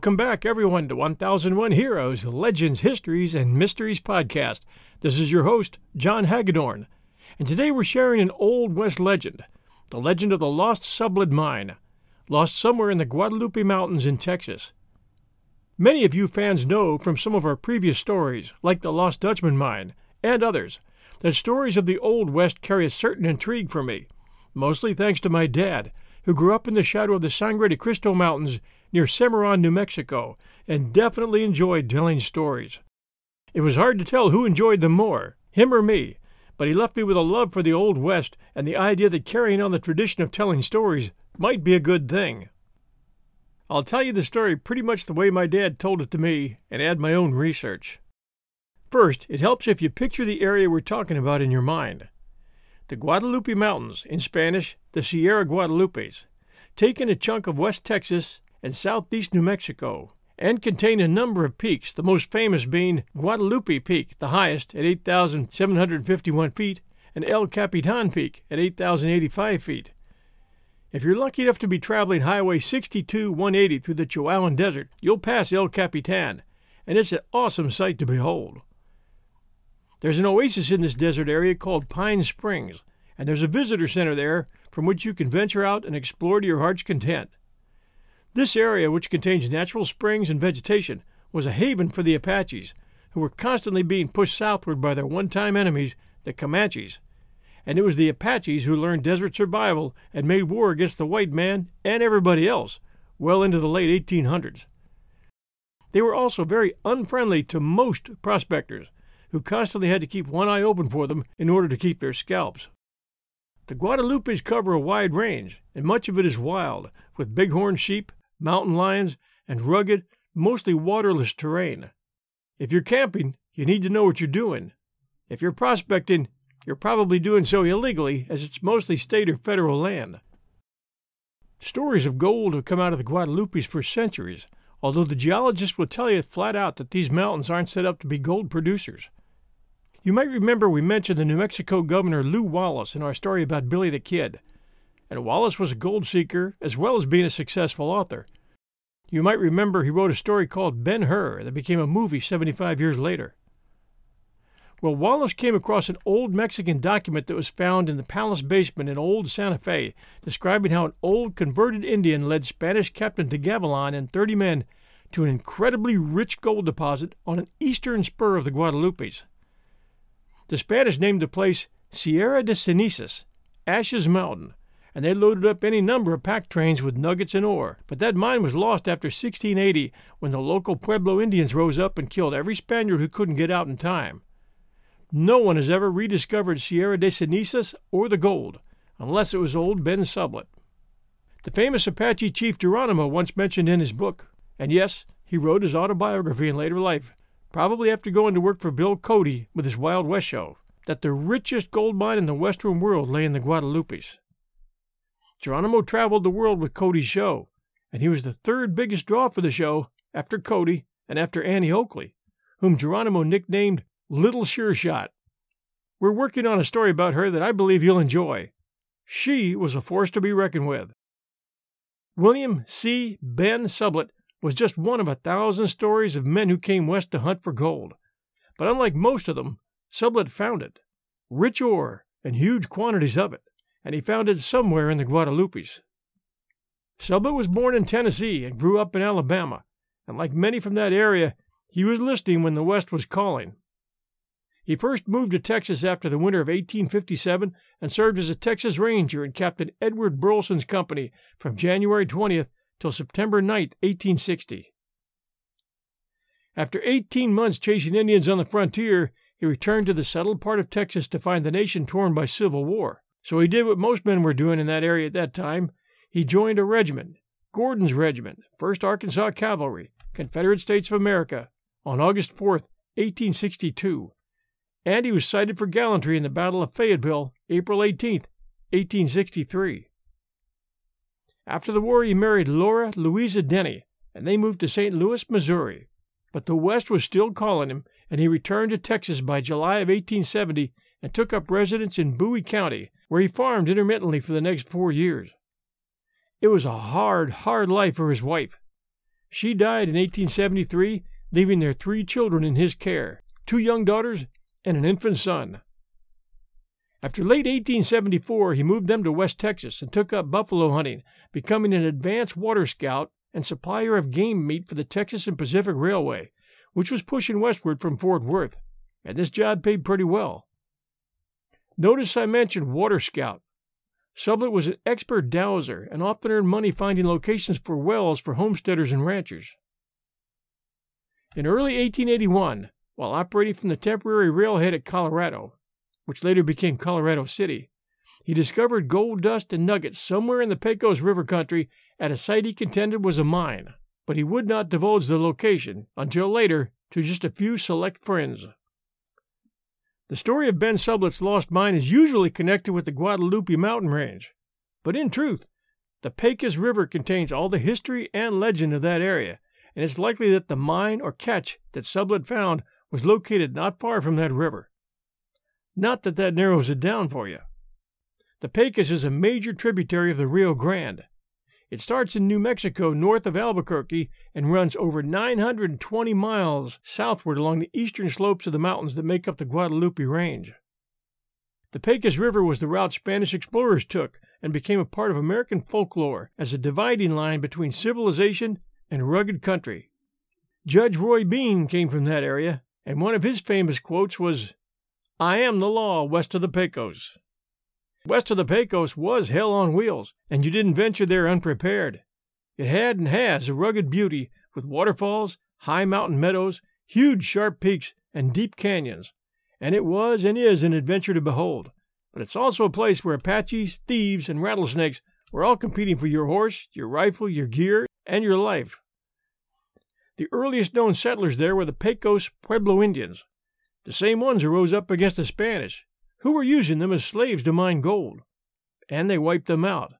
Welcome back, everyone, to 1001 Heroes, Legends, Histories, and Mysteries podcast. This is your host, John Hagedorn, and today we're sharing an Old West legend, the legend of the Lost Sublette Mine, lost somewhere in the Guadalupe Mountains in Texas. Many of you fans know from some of our previous stories, like the Lost Dutchman Mine and others, that stories of the Old West carry a certain intrigue for me, mostly thanks to my dad, who grew up in the shadow of the Sangre de Cristo Mountains near Cimarron, New Mexico, and definitely enjoyed telling stories. It was hard to tell who enjoyed them more, him or me, but he left me with a love for the Old West and the idea that carrying on the tradition of telling stories might be a good thing. I'll tell you the story pretty much the way my dad told it to me and add my own research. First, it helps if you picture the area we're talking about in your mind. The Guadalupe Mountains, in Spanish, the Sierra Guadalupes, take in a chunk of West Texas and southeast New Mexico, and contain a number of peaks, the most famous being Guadalupe Peak, the highest, at 8,751 feet, and El Capitan Peak at 8,085 feet. If you're lucky enough to be traveling Highway 62-180 through the Chihuahuan Desert, you'll pass El Capitan, and it's an awesome sight to behold. There's an oasis in this desert area called Pine Springs, and there's a visitor center there from which you can venture out and explore to your heart's content. This area, which contains natural springs and vegetation, was a haven for the Apaches, who were constantly being pushed southward by their one-time enemies, the Comanches. And it was the Apaches who learned desert survival and made war against the white man and everybody else well into the late 1800s. They were also very unfriendly to most prospectors, who constantly had to keep one eye open for them in order to keep their scalps. The Guadalupes cover a wide range, and much of it is wild, with bighorn sheep, mountain lions, and rugged, mostly waterless terrain. If you're camping, you need to know what you're doing. If you're prospecting, you're probably doing so illegally, as it's mostly state or federal land. Stories of gold have come out of the Guadalupes for centuries, although the geologists will tell you flat out that these mountains aren't set up to be gold producers. You might remember we mentioned the New Mexico governor Lew Wallace in our story about Billy the Kid, and Wallace was a gold seeker as well as being a successful author. You might remember he wrote a story called Ben-Hur that became a movie 75 years later. Well, Wallace came across an old Mexican document that was found in the palace basement in old Santa Fe, describing how an old converted Indian led Spanish Captain de Gavilan and 30 men to an incredibly rich gold deposit on an eastern spur of the Guadalupes. The Spanish named the place Sierra de Cenizas, Ashes Mountain, and they loaded up any number of pack trains with nuggets and ore, but that mine was lost after 1680 when the local Pueblo Indians rose up and killed every Spaniard who couldn't get out in time. No one has ever rediscovered Sierra de Cenizas or the gold, unless it was old Ben Sublette. The famous Apache chief Geronimo once mentioned in his book, and yes, he wrote his autobiography in later life, probably after going to work for Bill Cody with his Wild West show, that the richest gold mine in the western world lay in the Guadalupes. Geronimo traveled the world with Cody's show, and he was the third biggest draw for the show after Cody and after Annie Oakley, whom Geronimo nicknamed Little Sure Shot. We're working on a story about her that I believe you'll enjoy. She was a force to be reckoned with. William C. Ben Sublette was just one of 1,000 stories of men who came west to hunt for gold. But unlike most of them, Sublette found it. Rich ore and huge quantities of it, and he found it somewhere in the Guadalupes. Sublette was born in Tennessee and grew up in Alabama, and like many from that area, he was listening when the West was calling. He first moved to Texas after the winter of 1857 and served as a Texas Ranger in Captain Edward Burleson's company from January 20th till September 9th, 1860. After 18 months chasing Indians on the frontier, he returned to the settled part of Texas to find the nation torn by civil war. So he did what most men were doing in that area at that time. He joined a regiment, Gordon's Regiment, 1st Arkansas Cavalry, Confederate States of America, on August 4th, 1862. And he was cited for gallantry in the Battle of Fayetteville, April 18, 1863. After the war, he married Laura Louisa Denny, and they moved to St. Louis, Missouri. But the West was still calling him, and he returned to Texas by July of 1870 and took up residence in Bowie County, where he farmed intermittently for the next 4 years. It was a hard life for his wife. She died in 1873, leaving their 3 children in his care, 2 young daughters and an infant son. After late 1874, he moved them to West Texas and took up buffalo hunting, becoming an advanced water scout and supplier of game meat for the Texas and Pacific Railway, which was pushing westward from Fort Worth, and this job paid pretty well. Notice I mentioned water scout. Sublett was an expert dowser and often earned money finding locations for wells for homesteaders and ranchers. In early 1881, while operating from the temporary railhead at Colorado, which later became Colorado City, he discovered gold dust and nuggets somewhere in the Pecos River country at a site he contended was a mine, but he would not divulge the location until later to just a few select friends. The story of Ben Sublett's lost mine is usually connected with the Guadalupe mountain range, but in truth, the Pecos River contains all the history and legend of that area, and it's likely that the mine or catch that Sublett found was located not far from that river. Not that that narrows it down for you. The Pecos is a major tributary of the Rio Grande. It starts in New Mexico north of Albuquerque and runs over 920 miles southward along the eastern slopes of the mountains that make up the Guadalupe Range. The Pecos River was the route Spanish explorers took and became a part of American folklore as a dividing line between civilization and rugged country. Judge Roy Bean came from that area, and one of his famous quotes was, "I am the law west of the Pecos." West of the Pecos was hell on wheels, and you didn't venture there unprepared. It had and has a rugged beauty with waterfalls, high mountain meadows, huge sharp peaks, and deep canyons, and it was and is an adventure to behold. But it's also a place where Apaches, thieves, and rattlesnakes were all competing for your horse, your rifle, your gear, and your life. The earliest known settlers there were the Pecos Pueblo Indians, the same ones who rose up against the Spanish, who were using them as slaves to mine gold, and they wiped them out.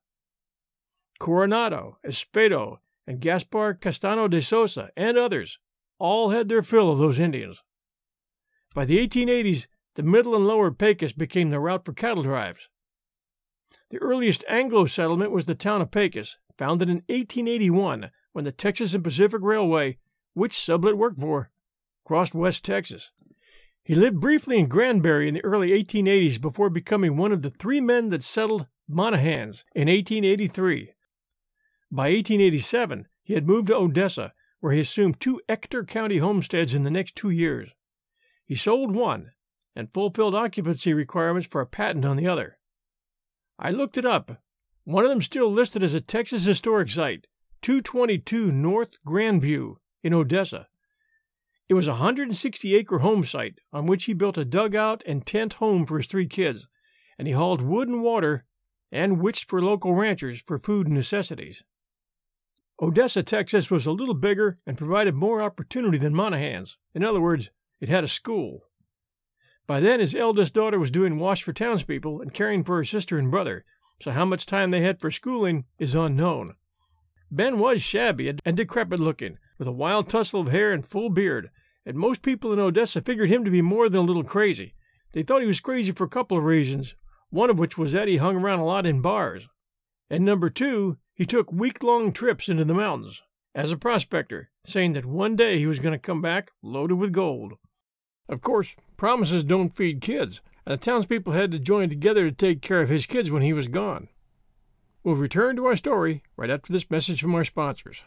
Coronado, Espedo, and Gaspar Castano de Sosa, and others, all had their fill of those Indians. By the 1880s, the middle and lower Pecos became the route for cattle drives. The earliest Anglo settlement was the town of Pecos, founded in 1881 when the Texas and Pacific Railway, which Sublett worked for, crossed West Texas. He lived briefly in Granbury in the early 1880s before becoming one of the 3 men that settled Monahans in 1883. By 1887, he had moved to Odessa, where he assumed 2 Ector County homesteads in the next 2 years. He sold one and fulfilled occupancy requirements for a patent on the other. I looked it up. One of them still listed as a Texas Historic Site, 222 North Grandview in Odessa. It was a 160-acre home site on which he built a dugout and tent home for his 3 kids, and he hauled wood and water and witched for local ranchers for food and necessities. Odessa, Texas was a little bigger and provided more opportunity than Monahans. In other words, it had a school. By then, his eldest daughter was doing wash for townspeople and caring for her sister and brother, so how much time they had for schooling is unknown. Ben was shabby and decrepit-looking, with a wild tussle of hair and full beard, and most people in Odessa figured him to be more than a little crazy. They thought he was crazy for a couple of reasons, one of which was that he hung around a lot in bars. And number 2, he took week-long trips into the mountains as a prospector, saying that one day he was going to come back loaded with gold. Of course, promises don't feed kids, and the townspeople had to join together to take care of his kids when he was gone. We'll return to our story right after this message from our sponsors.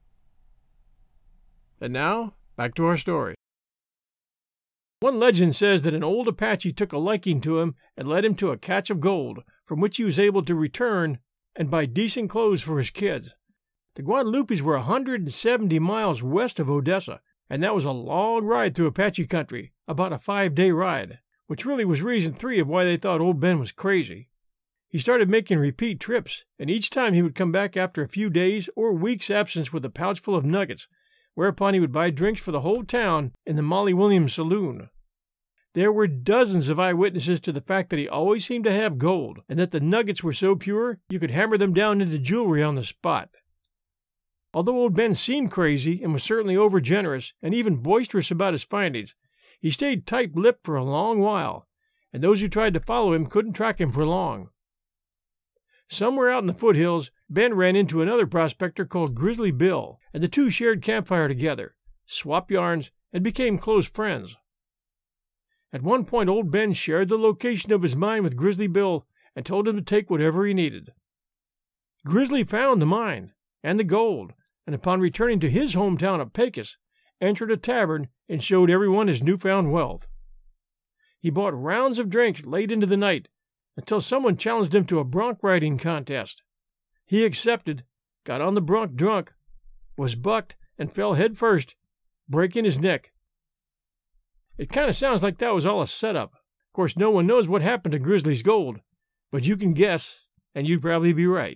And now, back to our story. One legend says that an old Apache took a liking to him and led him to a cache of gold, from which he was able to return and buy decent clothes for his kids. The Guadalupes were 170 miles west of Odessa, and that was a long ride through Apache country, about a 5-day ride, which really was reason 3 of why they thought old Ben was crazy. He started making repeat trips, and each time he would come back after a few days or weeks' absence with a pouch full of nuggets, whereupon he would buy drinks for the whole town in the Molly Williams saloon. There were dozens of eyewitnesses to the fact that he always seemed to have gold, and that the nuggets were so pure you could hammer them down into jewelry on the spot. Although old Ben seemed crazy and was certainly overgenerous and even boisterous about his findings, he stayed tight-lipped for a long while, and those who tried to follow him couldn't track him for long. Somewhere out in the foothills, Ben ran into another prospector called Grizzly Bill, and the two shared campfire together, swapped yarns, and became close friends. At one point, old Ben shared the location of his mine with Grizzly Bill and told him to take whatever he needed. Grizzly found the mine and the gold, and upon returning to his hometown of Pecos, entered a tavern and showed everyone his newfound wealth. He bought rounds of drinks late into the night until someone challenged him to a bronc riding contest. He accepted, got on the bronc drunk, was bucked, and fell head first, breaking his neck. It kind of sounds like that was all a setup. Of course, no one knows what happened to Grizzly's gold, but you can guess, and you'd probably be right.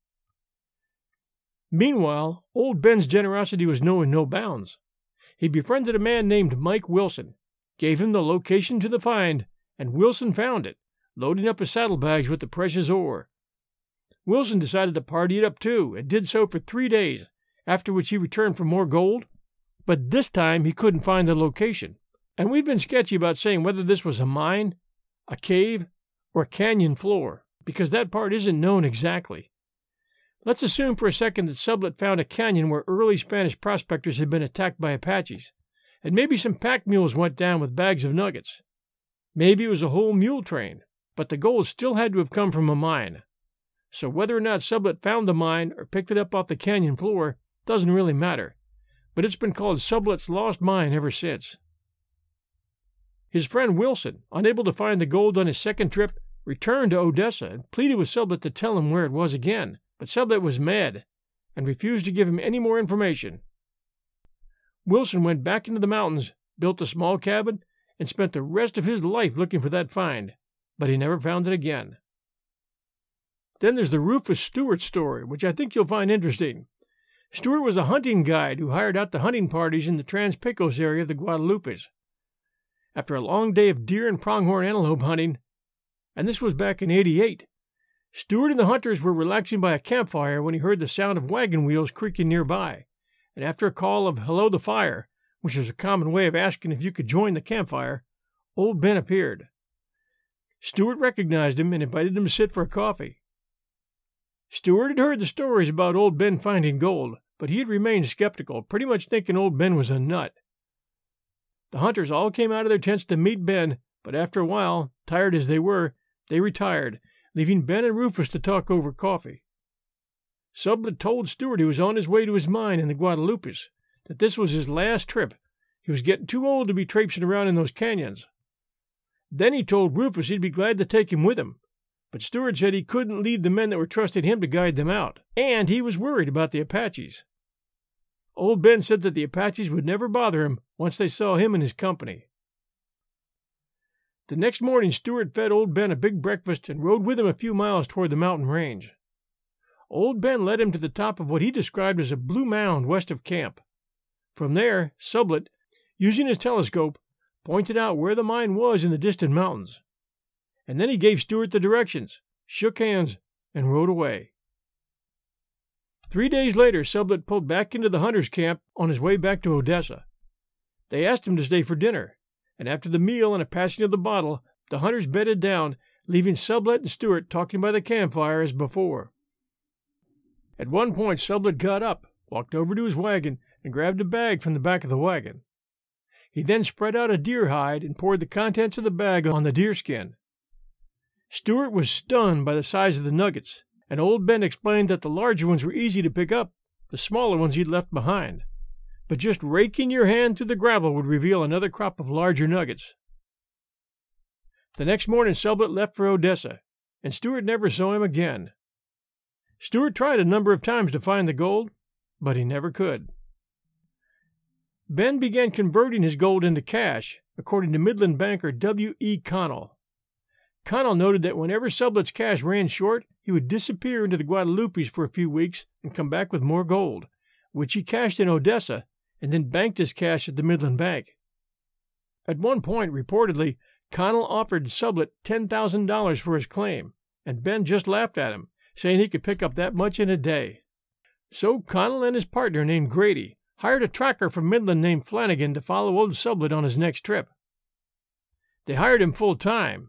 Meanwhile, old Ben's generosity was knowing no bounds. He befriended a man named Mike Wilson, gave him the location to the find, and Wilson found it, loading up his saddlebags with the precious ore. Wilson decided to party it up too, and did so for 3 days, after which he returned for more gold, but this time he couldn't find the location, and we've been sketchy about saying whether this was a mine, a cave, or a canyon floor, because that part isn't known exactly. Let's assume for a second that Sublette found a canyon where early Spanish prospectors had been attacked by Apaches, and maybe some pack mules went down with bags of nuggets. Maybe it was a whole mule train, but the gold still had to have come from a mine. So whether or not Sublette found the mine or picked it up off the canyon floor doesn't really matter, but it's been called Sublette's Lost Mine ever since. His friend Wilson, unable to find the gold on his second trip, returned to Odessa and pleaded with Sublette to tell him where it was again, but Sublette was mad and refused to give him any more information. Wilson went back into the mountains, built a small cabin, and spent the rest of his life looking for that find, but he never found it again. Then there's the Rufus Stewart story, which I think you'll find interesting. Stewart was a hunting guide who hired out the hunting parties in the Trans-Pecos area of the Guadalupes. After a long day of deer and pronghorn antelope hunting, and this was back in '88, Stewart and the hunters were relaxing by a campfire when he heard the sound of wagon wheels creaking nearby, and after a call of "Hello, the fire," which is a common way of asking if you could join the campfire, old Ben appeared. Stewart recognized him and invited him to sit for a coffee. Stewart had heard the stories about old Ben finding gold, but he had remained skeptical, pretty much thinking old Ben was a nut. The hunters all came out of their tents to meet Ben, but after a while, tired as they were, they retired, leaving Ben and Rufus to talk over coffee. Sublette told Stewart he was on his way to his mine in the Guadalupes, that this was his last trip. He was getting too old to be traipsing around in those canyons. Then he told Rufus he'd be glad to take him with him, but Stewart said he couldn't leave the men that were trusting him to guide them out, and he was worried about the Apaches. Old Ben said that the Apaches would never bother him once they saw him in his company. The next morning Stewart fed old Ben a big breakfast and rode with him a few miles toward the mountain range. Old Ben led him to the top of what he described as a blue mound west of camp. From there, Sublette, using his telescope, pointed out where the mine was in the distant mountains. And then he gave Stewart the directions, shook hands, and rode away. 3 days later, Sublette pulled back into the hunters' camp on his way back to Odessa. They asked him to stay for dinner, and after the meal and a passing of the bottle, the hunters bedded down, leaving Sublette and Stewart talking by the campfire as before. At one point, Sublette got up, walked over to his wagon, and grabbed a bag from the back of the wagon. He then spread out a deer hide and poured the contents of the bag on the deerskin. Stewart was stunned by the size of the nuggets, and old Ben explained that the larger ones were easy to pick up, the smaller ones he'd left behind. But just raking your hand through the gravel would reveal another crop of larger nuggets. The next morning Sublette left for Odessa, and Stewart never saw him again. Stewart tried a number of times to find the gold, but he never could. Ben began converting his gold into cash, according to Midland banker W. E. Connell. Connell noted that whenever Sublette's cash ran short, he would disappear into the Guadalupes for a few weeks and come back with more gold, which he cashed in Odessa and then banked his cash at the Midland Bank. At one point, reportedly, Connell offered Sublette $10,000 for his claim, and Ben just laughed at him, saying he could pick up that much in a day. So Connell and his partner named Grady hired a tracker from Midland named Flanagan to follow old Sublette on his next trip. They hired him full-time,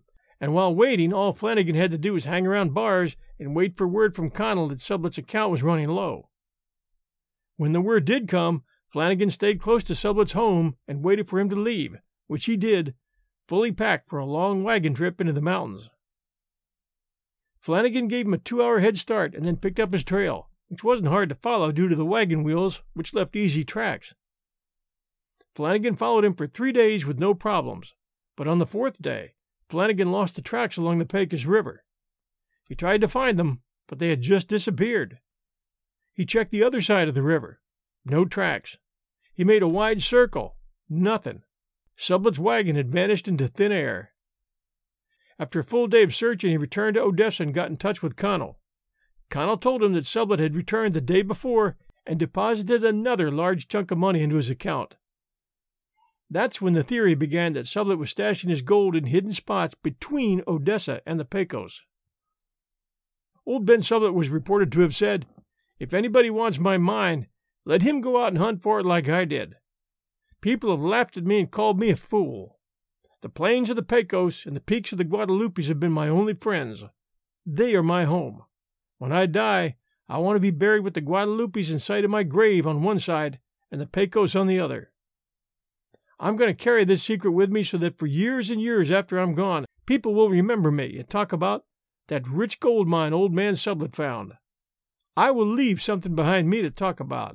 and while waiting, all Flanagan had to do was hang around bars and wait for word from Connell that Sublet's account was running low. When the word did come, Flanagan stayed close to Sublet's home and waited for him to leave, which he did, fully packed for a long wagon trip into the mountains. Flanagan gave him a 2-hour head start and then picked up his trail, which wasn't hard to follow due to the wagon wheels, which left easy tracks. Flanagan followed him for 3 days with no problems, but on the 4th day, Flanagan lost the tracks along the Pecos River. He tried to find them, but they had just disappeared. He checked the other side of the river. No tracks. He made a wide circle. Nothing. Sublet's wagon had vanished into thin air. After a full day of searching, he returned to Odessa and got in touch with Connell. Connell told him that Sublet had returned the day before and deposited another large chunk of money into his account. That's when the theory began that Sublet was stashing his gold in hidden spots between Odessa and the Pecos. Old Ben Sublet was reported to have said, "If anybody wants my mine, let him go out and hunt for it like I did. People have laughed at me and called me a fool. The plains of the Pecos and the peaks of the Guadalupes have been my only friends. They are my home. When I die, I want to be buried with the Guadalupes in sight of my grave on one side and the Pecos on the other. I'm going to carry this secret with me so that for years and years after I'm gone, people will remember me and talk about that rich gold mine old man Sublet found. I will leave something behind me to talk about."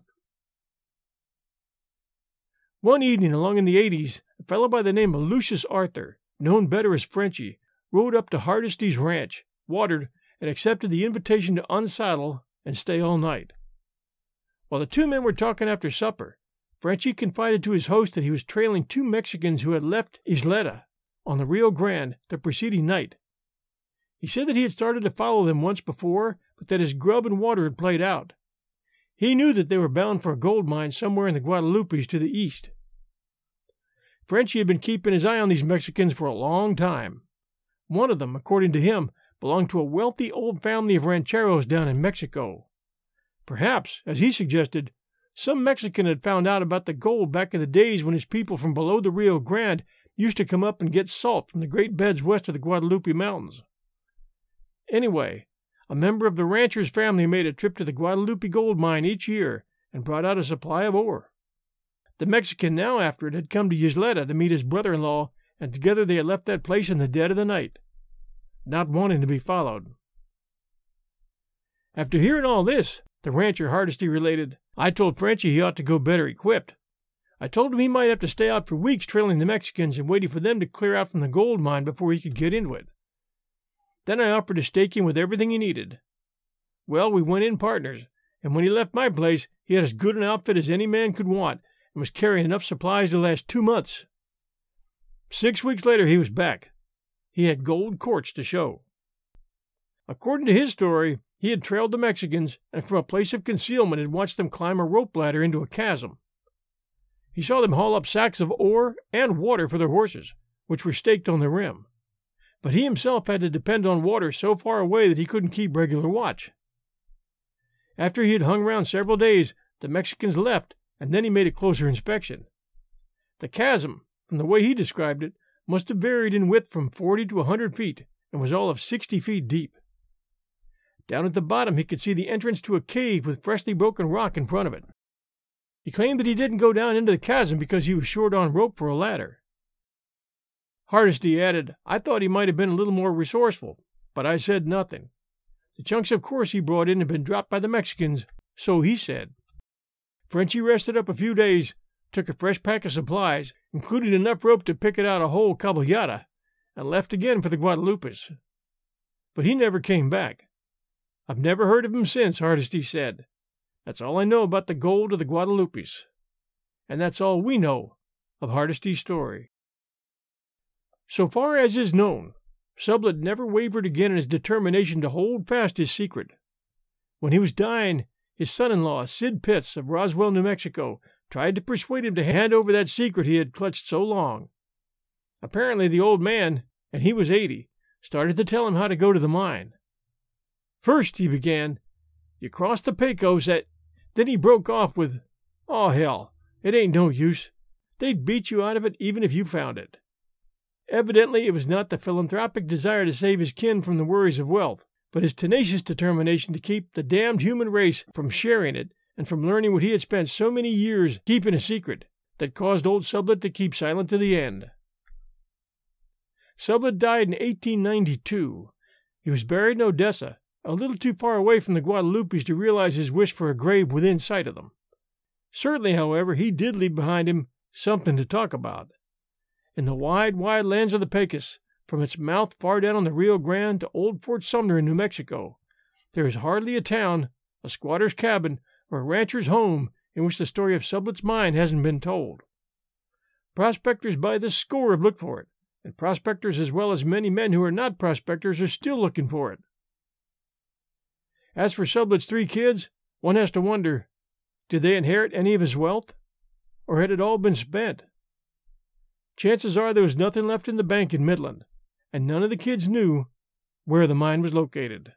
One evening along in the 80s, a fellow by the name of Lucius Arthur, known better as Frenchy, rode up to Hardesty's ranch, watered, and accepted the invitation to unsaddle and stay all night. While the two men were talking after supper, Frenchy confided to his host that he was trailing 2 Mexicans who had left Isleta on the Rio Grande the preceding night. He said that he had started to follow them once before, but that his grub and water had played out. He knew that they were bound for a gold mine somewhere in the Guadalupes to the east. Frenchy had been keeping his eye on these Mexicans for a long time. One of them, according to him, belonged to a wealthy old family of rancheros down in Mexico. Perhaps, as he suggested, some Mexican had found out about the gold back in the days when his people from below the Rio Grande used to come up and get salt from the great beds west of the Guadalupe Mountains. Anyway, a member of the rancher's family made a trip to the Guadalupe gold mine each year and brought out a supply of ore. The Mexican now after it had come to Isleta to meet his brother-in-law, and together they had left that place in the dead of the night, not wanting to be followed. After hearing all this, the rancher Hardesty related, "I told Frenchy he ought to go better equipped. I told him he might have to stay out for weeks trailing the Mexicans and waiting for them to clear out from the gold mine before he could get into it. Then I offered to stake him with everything he needed. Well, we went in partners, and when he left my place, he had as good an outfit as any man could want and was carrying enough supplies to last 2 months. 6 weeks later, he was back. He had gold quartz to show. According to his story, he had trailed the Mexicans and from a place of concealment had watched them climb a rope ladder into a chasm. He saw them haul up sacks of ore and water for their horses, which were staked on the rim. But he himself had to depend on water so far away that he couldn't keep regular watch. After he had hung around several days, the Mexicans left, and then he made a closer inspection. The chasm, from the way he described it, must have varied in width from 40 to 100 feet, and was all of 60 feet deep. Down at the bottom he could see the entrance to a cave with freshly broken rock in front of it. He claimed that he didn't go down into the chasm because he was short on rope for a ladder. Hardesty added, "I thought he might have been a little more resourceful, but I said nothing. The chunks of quartz he brought in had been dropped by the Mexicans, so he said." Frenchy rested up a few days, took a fresh pack of supplies, including enough rope to pick it out a whole caballada, and left again for the Guadalupes. But he never came back. "I've never heard of him since," Hardesty said. "That's all I know about the gold of the Guadalupes. And that's all we know of Hardesty's story." So far as is known, Sublet never wavered again in his determination to hold fast his secret. When he was dying, his son-in-law, Sid Pitts of Roswell, New Mexico, tried to persuade him to hand over that secret he had clutched so long. Apparently the old man, and he was 80, started to tell him how to go to the mine. "First," he began, "you cross the Pecos at—" Then he broke off with, "Oh, hell, it ain't no use. They'd beat you out of it even if you found it." Evidently, it was not the philanthropic desire to save his kin from the worries of wealth, but his tenacious determination to keep the damned human race from sharing it and from learning what he had spent so many years keeping a secret that caused old Sublette to keep silent to the end. Sublette died in 1892. He was buried in Odessa, a little too far away from the Guadalupes to realize his wish for a grave within sight of them. Certainly, however, he did leave behind him something to talk about. In the wide, wide lands of the Pecos, from its mouth far down on the Rio Grande to old Fort Sumner in New Mexico, there is hardly a town, a squatter's cabin, or a rancher's home in which the story of Sublette's mine hasn't been told. Prospectors by the score have looked for it, and prospectors as well as many men who are not prospectors are still looking for it. As for Sublette's 3 kids, one has to wonder, did they inherit any of his wealth? Or had it all been spent? Chances are there was nothing left in the bank in Midland, and none of the kids knew where the mine was located.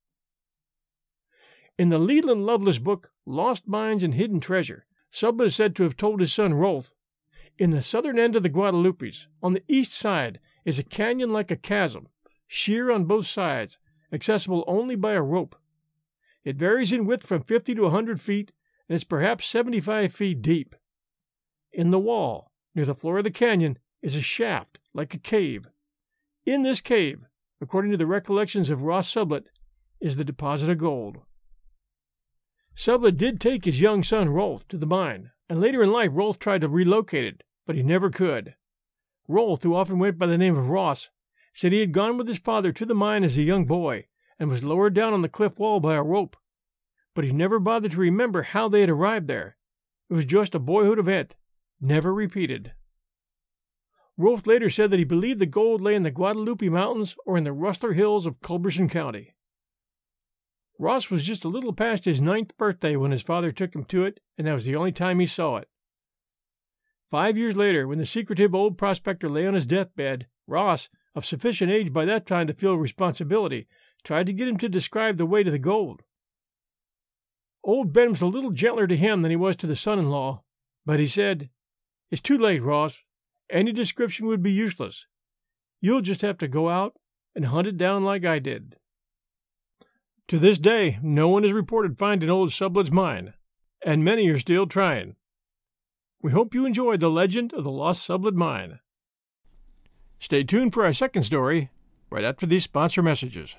In the Leland Lovelace book, Lost Mines and Hidden Treasure, Sublette is said to have told his son Rolf, in the southern end of the Guadalupes, on the east side, is a canyon like a chasm, sheer on both sides, accessible only by a rope. It varies in width from 50 to 100 feet, and is perhaps 75 feet deep. In the wall, near the floor of the canyon, is a shaft like a cave. In this cave, according to the recollections of Ross Sublette, is the deposit of gold. Sublette did take his young son Rolf to the mine, and later in life Rolf tried to relocate it, but he never could. Rolf, who often went by the name of Ross, said he had gone with his father to the mine as a young boy and was lowered down on the cliff wall by a rope, but he never bothered to remember how they had arrived there. It was just a boyhood event, never repeated. Rolf later said that he believed the gold lay in the Guadalupe Mountains or in the Rustler Hills of Culberson County. Ross was just a little past his 9th birthday when his father took him to it, and that was the only time he saw it. 5 years later, when the secretive old prospector lay on his deathbed, Ross, of sufficient age by that time to feel responsibility, tried to get him to describe the way to the gold. Old Ben was a little gentler to him than he was to the son-in-law, but he said, "It's too late, Ross. Any description would be useless. You'll just have to go out and hunt it down like I did." To this day, no one has reported finding old Sublette's mine, and many are still trying. We hope you enjoyed the legend of the Lost Sublette Mine. Stay tuned for our second story right after these sponsor messages.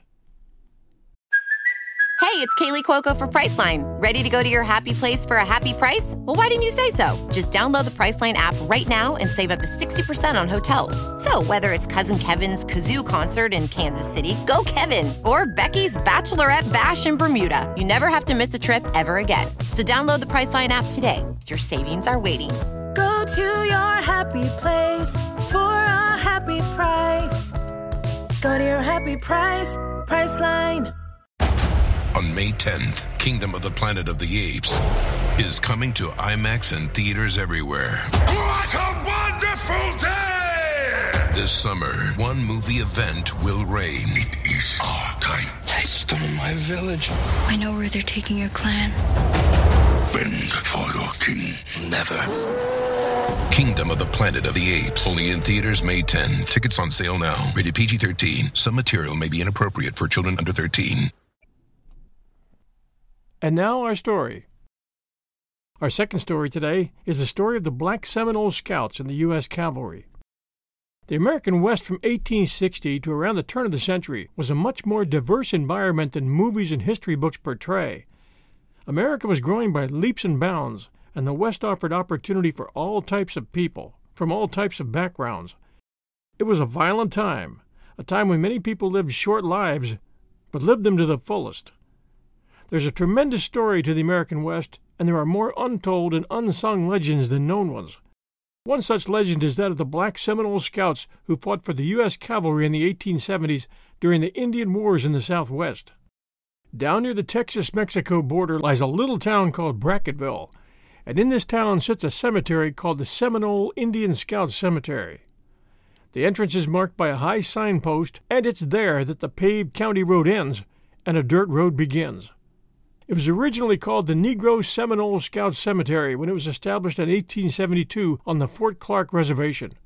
Hey, it's Kaylee Cuoco for Priceline. Ready to go to your happy place for a happy price? Well, why didn't you say so? Just download the Priceline app right now and save up to 60% on hotels. So whether it's Cousin Kevin's Kazoo Concert in Kansas City, go Kevin, or Becky's Bachelorette Bash in Bermuda, you never have to miss a trip ever again. So download the Priceline app today. Your savings are waiting. Go to your happy place for a happy price. Go to your happy price, Priceline. On May 10th, Kingdom of the Planet of the Apes is coming to IMAX and theaters everywhere. What a wonderful day! This summer, one movie event will reign. It is our time. They stole my village. I know where they're taking your clan. Bend for your king. Never. Kingdom of the Planet of the Apes. Only in theaters May 10th. Tickets on sale now. Rated PG-13. Some material may be inappropriate for children under 13. And now our story. Our second story today is the story of the Black Seminole Scouts in the U.S. Cavalry. The American West from 1860 to around the turn of the century was a much more diverse environment than movies and history books portray. America was growing by leaps and bounds, and the West offered opportunity for all types of people, from all types of backgrounds. It was a violent time, a time when many people lived short lives, but lived them to the fullest. There's a tremendous story to the American West, and there are more untold and unsung legends than known ones. One such legend is that of the Black Seminole Scouts who fought for the U.S. Cavalry in the 1870s during the Indian Wars in the Southwest. Down near the Texas-Mexico border lies a little town called Brackettville, and in this town sits a cemetery called the Seminole Indian Scout Cemetery. The entrance is marked by a high signpost, and it's there that the paved county road ends and a dirt road begins. It was originally called the Negro Seminole Scout Cemetery when it was established in 1872 on the Fort Clark Reservation,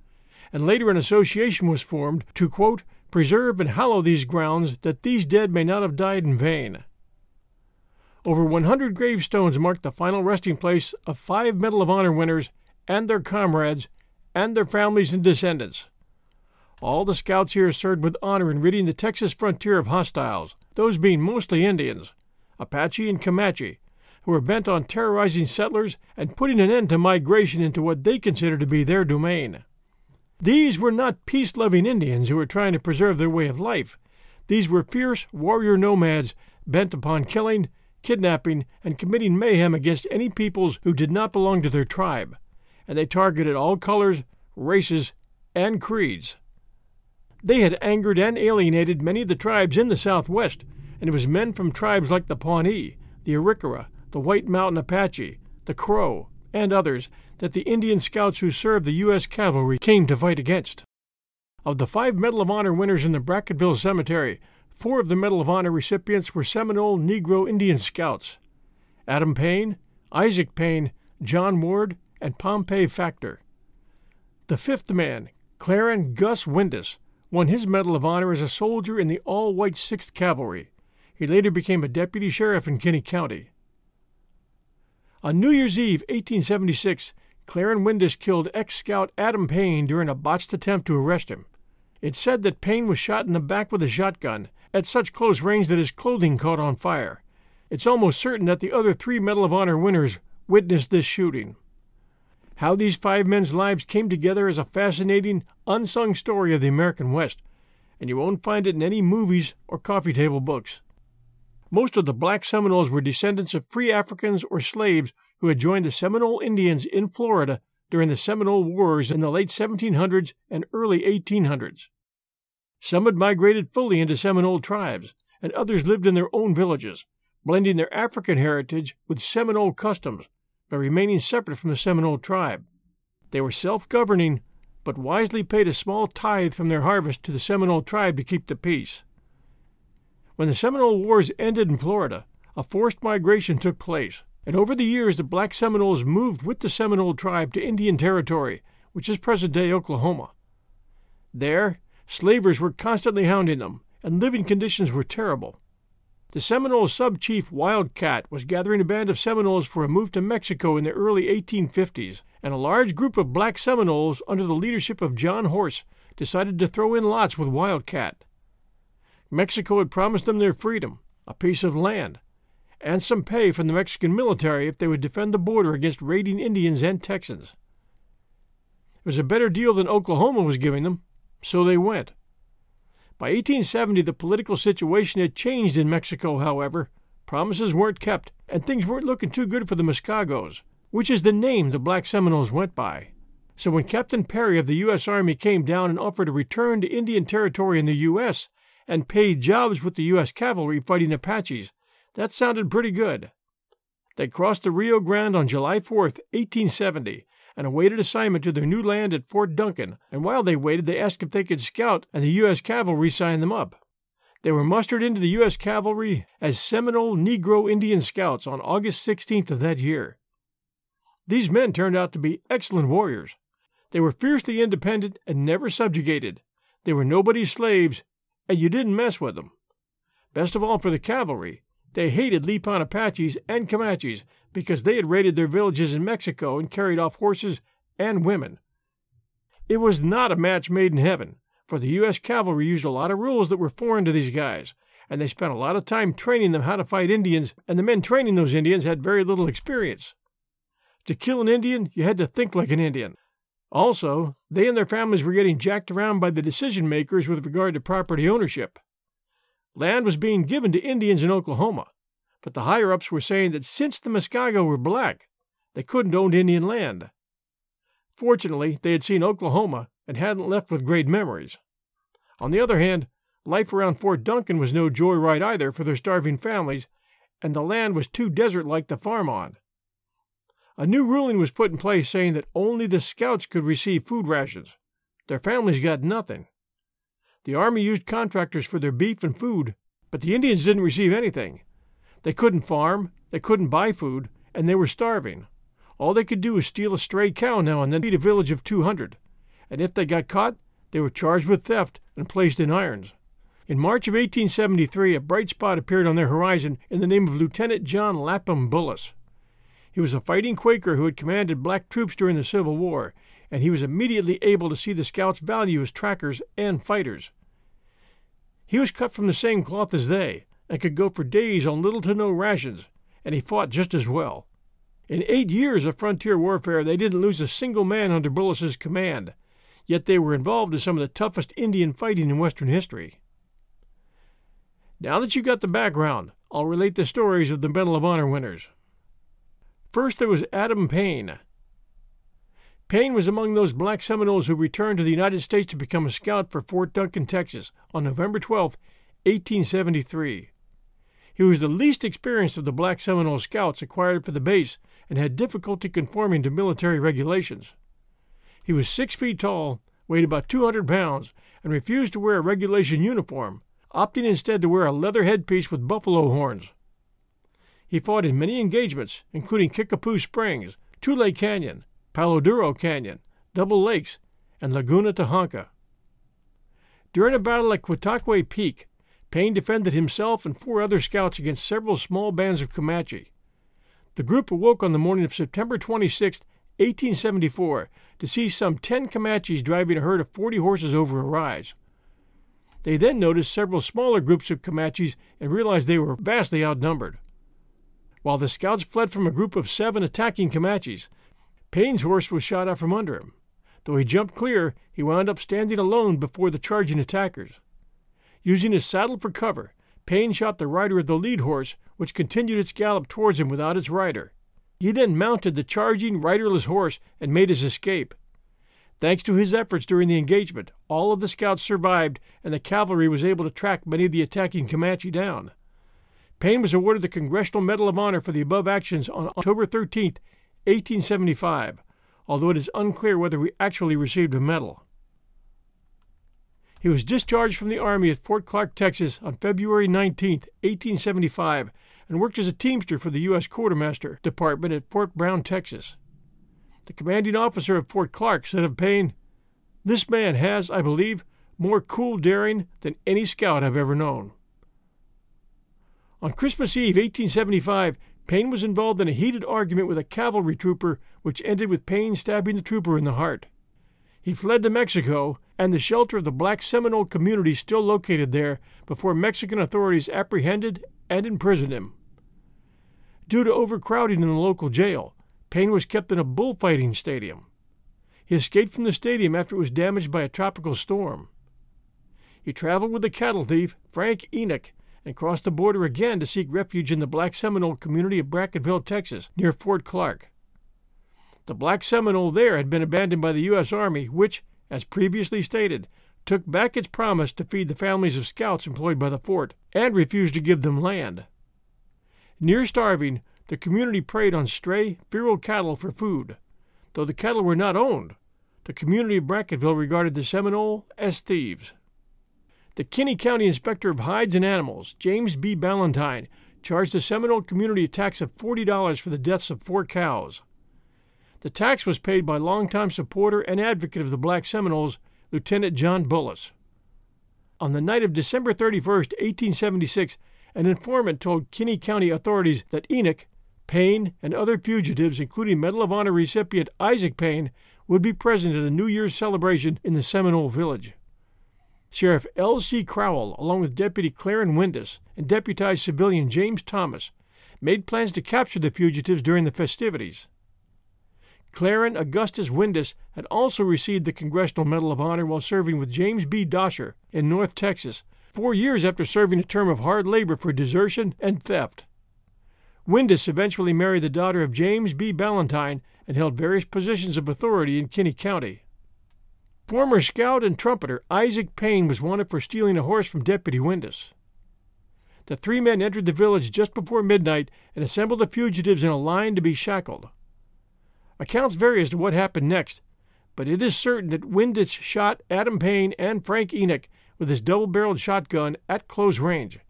and later an association was formed to, quote, preserve and hallow these grounds, that these dead may not have died in vain. Over 100 gravestones marked the final resting place of 5 Medal of Honor winners and their comrades and their families and descendants. All the scouts here served with honor in ridding the Texas frontier of hostiles, those being mostly Indians, Apache and Comanche, who were bent on terrorizing settlers and putting an end to migration into what they considered to be their domain. These were not peace-loving Indians who were trying to preserve their way of life. These were fierce warrior nomads bent upon killing, kidnapping, and committing mayhem against any peoples who did not belong to their tribe, and they targeted all colors, races, and creeds. They had angered and alienated many of the tribes in the Southwest, and it was men from tribes like the Pawnee, the Arikara, the White Mountain Apache, the Crow, and others that the Indian scouts who served the U.S. cavalry came to fight against. Of the 5 Medal of Honor winners in the Brackettville Cemetery, 4 of the Medal of Honor recipients were Seminole Negro Indian scouts: Adam Payne, Isaac Payne, John Ward, and Pompey Factor. The 5th man, Clarence Gus Windus, won his Medal of Honor as a soldier in the all-white 6th Cavalry. He later became a deputy sheriff in Kinney County. On New Year's Eve, 1876, Clarence Windus killed ex-scout Adam Payne during a botched attempt to arrest him. It's said that Payne was shot in the back with a shotgun at such close range that his clothing caught on fire. It's almost certain that the other 3 Medal of Honor winners witnessed this shooting. How these 5 men's lives came together is a fascinating, unsung story of the American West, and you won't find it in any movies or coffee table books. Most of the black Seminoles were descendants of free Africans or slaves who had joined the Seminole Indians in Florida during the Seminole Wars in the late 1700s and early 1800s. Some had migrated fully into Seminole tribes, and others lived in their own villages, blending their African heritage with Seminole customs, but remaining separate from the Seminole tribe. They were self-governing, but wisely paid a small tithe from their harvest to the Seminole tribe to keep the peace. When the Seminole Wars ended in Florida, a forced migration took place, and over the years the black Seminoles moved with the Seminole tribe to Indian Territory, which is present-day Oklahoma. There, slavers were constantly hounding them, and living conditions were terrible. The Seminole sub-chief Wildcat was gathering a band of Seminoles for a move to Mexico in the early 1850s, and a large group of black Seminoles under the leadership of John Horse decided to throw in lots with Wildcat. Mexico had promised them their freedom, a piece of land, and some pay from the Mexican military if they would defend the border against raiding Indians and Texans. It was a better deal than Oklahoma was giving them, so they went. By 1870, the political situation had changed in Mexico, however. Promises weren't kept, and things weren't looking too good for the Muskogos, which is the name the black Seminoles went by. So when Captain Perry of the U.S. Army came down and offered a return to Indian Territory in the U.S. and paid jobs with the U.S. cavalry fighting Apaches, that sounded pretty good. They crossed the Rio Grande on July 4th, 1870, and awaited assignment to their new land at Fort Duncan, and while they waited, they asked if they could scout, and the U.S. cavalry signed them up. They were mustered into the U.S. cavalry as Seminole Negro Indian Scouts on August 16th of that year. These men turned out to be excellent warriors. They were fiercely independent and never subjugated. They were nobody's slaves, and you didn't mess with them. Best of all for the cavalry, they hated Lipan Apaches and Comanches because they had raided their villages in Mexico and carried off horses and women. It was not a match made in heaven, for the U.S. cavalry used a lot of rules that were foreign to these guys, and they spent a lot of time training them how to fight Indians, and the men training those Indians had very little experience. To kill an Indian, you had to think like an Indian. Also, they and their families were getting jacked around by the decision-makers with regard to property ownership. Land was being given to Indians in Oklahoma, but the higher-ups were saying that since the Muskogos were black, they couldn't own Indian land. Fortunately, they had seen Oklahoma and hadn't left with great memories. On the other hand, life around Fort Duncan was no joyride either for their starving families, and the land was too desert-like to farm on. A new ruling was put in place saying that only the scouts could receive food rations. Their families got nothing. The Army used contractors for their beef and food, but the Indians didn't receive anything. They couldn't farm, they couldn't buy food, and they were starving. All they could do was steal a stray cow now and then to feed a village of 200, and if they got caught, they were charged with theft and placed in irons. In March of 1873, a bright spot appeared on their horizon in the name of Lieutenant John Lapham Bullis. He was a fighting Quaker who had commanded black troops during the Civil War, and he was immediately able to see the scouts' value as trackers and fighters. He was cut from the same cloth as they, and could go for days on little to no rations, and he fought just as well. In 8 years of frontier warfare, they didn't lose a single man under Bullis's command, yet they were involved in some of the toughest Indian fighting in Western history. Now that you got the background, I'll relate the stories of the Medal of Honor winners. First, there was Adam Payne. Payne was among those black Seminoles who returned to the United States to become a scout for Fort Duncan, Texas, on November 12, 1873. He was the least experienced of the black Seminole scouts acquired for the base and had difficulty conforming to military regulations. He was 6 feet tall, weighed about 200 pounds, and refused to wear a regulation uniform, opting instead to wear a leather headpiece with buffalo horns. He fought in many engagements, including Kickapoo Springs, Tule Canyon, Palo Duro Canyon, Double Lakes, and Laguna Tahanka. During a battle at Quitaqua Peak, Payne defended himself and 4 other scouts against several small bands of Comanche. The group awoke on the morning of September 26, 1874, to see some 10 Comanches driving a herd of 40 horses over a rise. They then noticed several smaller groups of Comanches and realized they were vastly outnumbered. While the scouts fled from a group of 7 attacking Comanches, Payne's horse was shot out from under him. Though he jumped clear, he wound up standing alone before the charging attackers. Using his saddle for cover, Payne shot the rider of the lead horse, which continued its gallop towards him without its rider. He then mounted the charging, riderless horse and made his escape. Thanks to his efforts during the engagement, all of the scouts survived, and the cavalry was able to track many of the attacking Comanche down. Payne was awarded the Congressional Medal of Honor for the above actions on October 13, 1875, although it is unclear whether he actually received a medal. He was discharged from the Army at Fort Clark, Texas on February 19, 1875, and worked as a teamster for the U.S. Quartermaster Department at Fort Brown, Texas. The commanding officer of Fort Clark said of Payne, "This man has, I believe, more cool daring than any scout I've ever known." On Christmas Eve, 1875, Payne was involved in a heated argument with a cavalry trooper, which ended with Payne stabbing the trooper in the heart. He fled to Mexico and the shelter of the black Seminole community still located there before Mexican authorities apprehended and imprisoned him. Due to overcrowding in the local jail, Payne was kept in a bullfighting stadium. He escaped from the stadium after it was damaged by a tropical storm. He traveled with the cattle thief Frank Enoch and crossed the border again to seek refuge in the black Seminole community of Brackettville, Texas, near Fort Clark. The black Seminole there had been abandoned by the U.S. Army, which, as previously stated, took back its promise to feed the families of scouts employed by the fort and refused to give them land. Near starving, the community preyed on stray, feral cattle for food. Though the cattle were not owned, the community of Brackettville regarded the Seminole as thieves. The Kinney County Inspector of Hides and Animals, James B. Ballantyne, charged the Seminole community a tax of $40 for the deaths of 4 cows. The tax was paid by longtime supporter and advocate of the black Seminoles, Lieutenant John Bullis. On the night of December 31, 1876, an informant told Kinney County authorities that Enoch, Payne, and other fugitives, including Medal of Honor recipient Isaac Payne, would be present at a New Year's celebration in the Seminole village. Sheriff L.C. Crowell, along with Deputy Clarence Windus and deputized civilian James Thomas, made plans to capture the fugitives during the festivities. Clarence Augustus Windus had also received the Congressional Medal of Honor while serving with James B. Dosher in North Texas, 4 years after serving a term of hard labor for desertion and theft. Windus eventually married the daughter of James B. Ballantyne and held various positions of authority in Kinney County. Former scout and trumpeter Isaac Payne was wanted for stealing a horse from Deputy Windus. The 3 men entered the village just before midnight and assembled the fugitives in a line to be shackled. Accounts vary as to what happened next, but it is certain that Windus shot Adam Payne and Frank Enoch with his double-barreled shotgun at close range,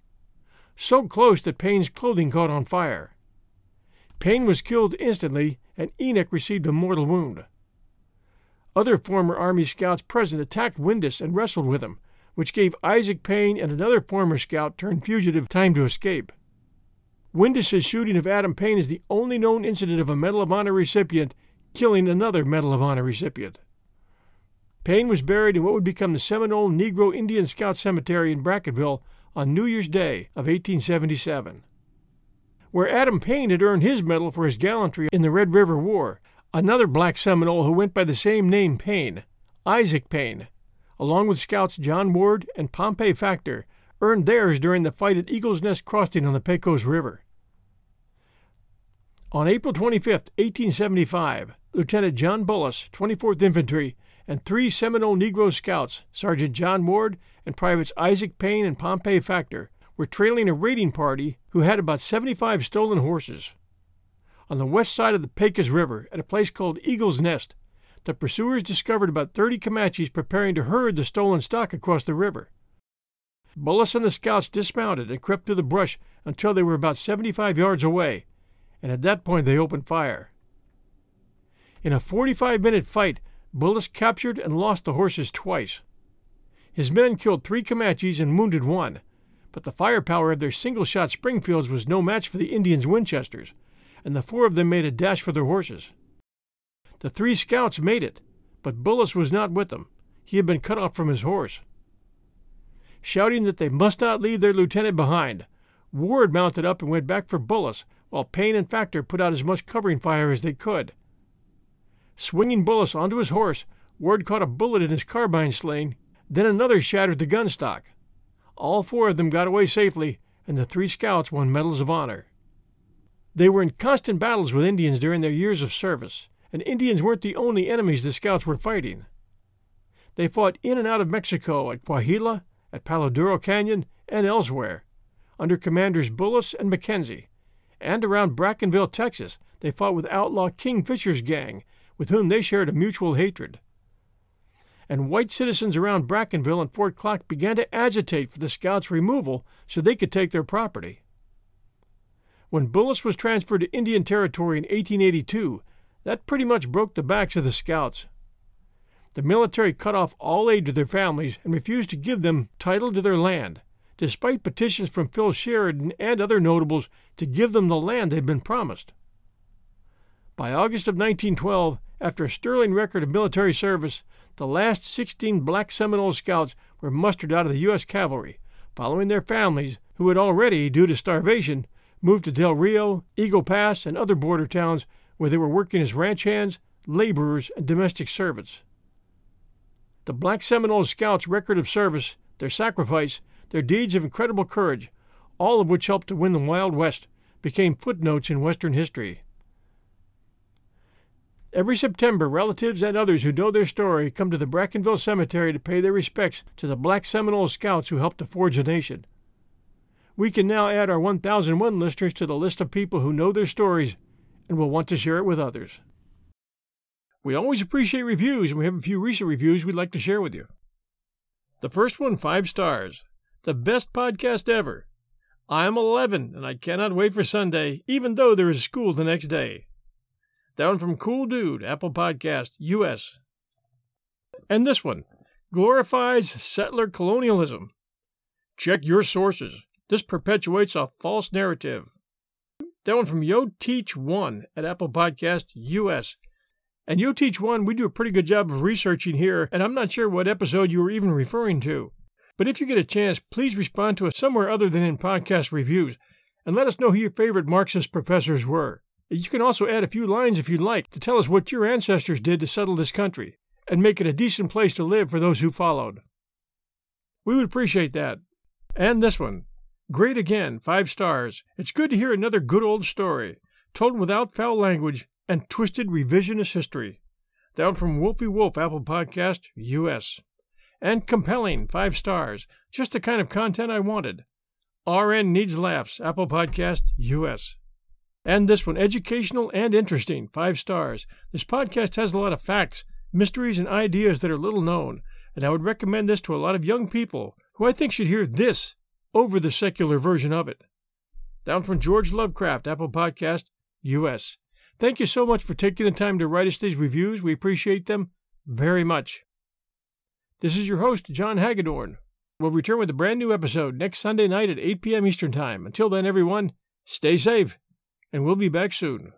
so close that Payne's clothing caught on fire. Payne was killed instantly, and Enoch received a mortal wound. Other former Army scouts present attacked Windus and wrestled with him, which gave Isaac Payne and another former scout turned fugitive time to escape. Windus's shooting of Adam Payne is the only known incident of a Medal of Honor recipient killing another Medal of Honor recipient. Payne was buried in what would become the Seminole Negro Indian Scout Cemetery in Brackettville on New Year's Day of 1877. Where Adam Payne had earned his medal for his gallantry in the Red River War, another black Seminole who went by the same name Payne, Isaac Payne, along with scouts John Ward and Pompey Factor, earned theirs during the fight at Eagle's Nest Crossing on the Pecos River. On April 25, 1875, Lieutenant John Bullis, 24th Infantry, and 3 Seminole Negro scouts, Sergeant John Ward and Privates Isaac Payne and Pompey Factor, were trailing a raiding party who had about 75 stolen horses. On the west side of the Pecos River, at a place called Eagle's Nest, the pursuers discovered about 30 Comanches preparing to herd the stolen stock across the river. Bullis and the scouts dismounted and crept through the brush until they were about 75 yards away, and at that point they opened fire. In a 45-minute fight, Bullis captured and lost the horses twice. His men killed 3 Comanches and wounded 1, but the firepower of their single-shot Springfields was no match for the Indians' Winchesters, and the 4 of them made a dash for their horses. The 3 scouts made it, but Bullis was not with them. He had been cut off from his horse. Shouting that they must not leave their lieutenant behind, Ward mounted up and went back for Bullis, while Payne and Factor put out as much covering fire as they could. Swinging Bullis onto his horse, Ward caught a bullet in his carbine sling, then another shattered the gun stock. All 4 of them got away safely, and the 3 scouts won Medals of Honor. They were in constant battles with Indians during their years of service, and Indians weren't the only enemies the scouts were fighting. They fought in and out of Mexico at Coahuila, at Palo Duro Canyon, and elsewhere, under Commanders Bullis and McKenzie, and around Brackenville, Texas, they fought with outlaw King Fisher's gang, with whom they shared a mutual hatred. And white citizens around Brackenville and Fort Clark began to agitate for the scouts' removal so they could take their property. When Bullis was transferred to Indian Territory in 1882, that pretty much broke the backs of the scouts. The military cut off all aid to their families and refused to give them title to their land, despite petitions from Phil Sheridan and other notables to give them the land they'd been promised. By August of 1912, after a sterling record of military service, the last 16 black Seminole scouts were mustered out of the U.S. Cavalry, following their families, who had already, due to starvation, moved to Del Rio, Eagle Pass, and other border towns where they were working as ranch hands, laborers, and domestic servants. The black Seminole scouts' record of service, their sacrifice, their deeds of incredible courage, all of which helped to win the Wild West, became footnotes in Western history. Every September, relatives and others who know their story come to the Brackenville Cemetery to pay their respects to the black Seminole scouts who helped to forge a nation. We can now add our 1001 listeners to the list of people who know their stories and will want to share it with others. We always appreciate reviews, and we have a few recent reviews we'd like to share with you. The first one, 5 stars. The best podcast ever. I am 11, and I cannot wait for Sunday, even though there is school the next day. That one from Cool Dude, Apple Podcast, U.S. And this one, glorifies settler colonialism. Check your sources. This perpetuates a false narrative. That one from Yo Teach One at Apple Podcast, U.S. And Yo Teach One, we do a pretty good job of researching here, and I'm not sure what episode you were even referring to. But if you get a chance, please respond to us somewhere other than in podcast reviews, and let us know who your favorite Marxist professors were. You can also add a few lines if you'd like to tell us what your ancestors did to settle this country, and make it a decent place to live for those who followed. We would appreciate that. And this one. Great again, 5 stars. It's good to hear another good old story, told without foul language and twisted revisionist history. That one from Wolfie Wolf, Apple Podcast, U.S. And compelling, 5 stars. Just the kind of content I wanted. RN Needs Laughs, Apple Podcast, U.S. And this one, educational and interesting, 5 stars. This podcast has a lot of facts, mysteries, and ideas that are little known, and I would recommend this to a lot of young people who I think should hear this over the secular version of it. Down from George Lovecraft, Apple Podcast, U.S. Thank you so much for taking the time to write us these reviews. We appreciate them very much. This is your host, John Hagedorn. We'll return with a brand new episode next Sunday night at 8 p.m. Eastern Time. Until then, everyone, stay safe, and we'll be back soon.